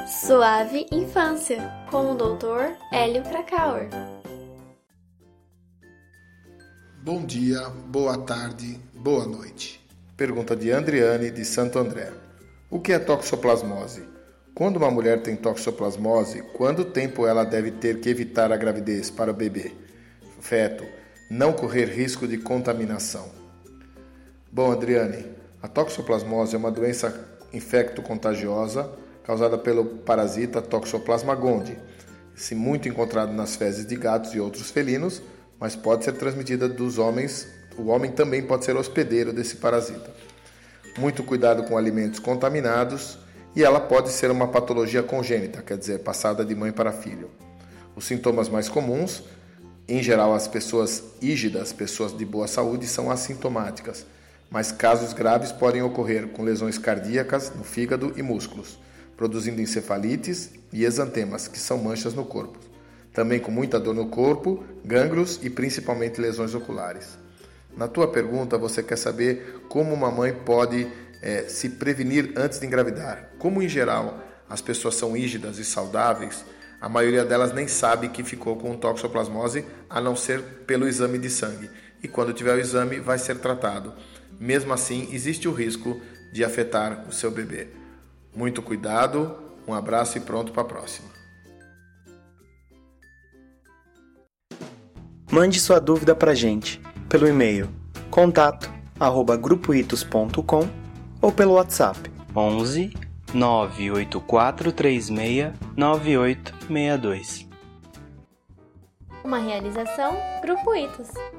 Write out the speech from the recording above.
Suave Infância, com o Dr. Hélio Krakauer. Bom dia, boa tarde, boa noite. Pergunta de Andriane, de Santo André. O que é toxoplasmose? Quando uma mulher tem toxoplasmose, quanto tempo ela deve ter que evitar a gravidez para o bebê? Feto, não correr risco de contaminação. Bom, Adriane, a toxoplasmose é uma doença infecto-contagiosa causada pelo parasita Toxoplasma gondii, muito encontrado nas fezes de gatos e outros felinos, mas pode ser transmitida dos homens. O homem também pode ser hospedeiro desse parasita. Muito cuidado com alimentos contaminados e ela pode ser uma patologia congênita, quer dizer, passada de mãe para filho. Os sintomas mais comuns, em geral as pessoas ígidas, pessoas de boa saúde, são assintomáticas, mas casos graves podem ocorrer com lesões cardíacas no fígado e músculos, produzindo encefalites e exantemas, que são manchas no corpo. Também com muita dor no corpo, gânglios e principalmente lesões oculares. Na tua pergunta, você quer saber como uma mãe pode se prevenir antes de engravidar. Como, em geral, as pessoas são ígidas e saudáveis, a maioria delas nem sabe que ficou com toxoplasmose, a não ser pelo exame de sangue. E quando tiver o exame, vai ser tratado. Mesmo assim, existe o risco de afetar o seu bebê. Muito cuidado, um abraço e pronto para a próxima. Mande sua dúvida para a gente pelo e-mail contato@grupoitos.com ou pelo WhatsApp 11 98436 9862. Uma realização Grupo Itos.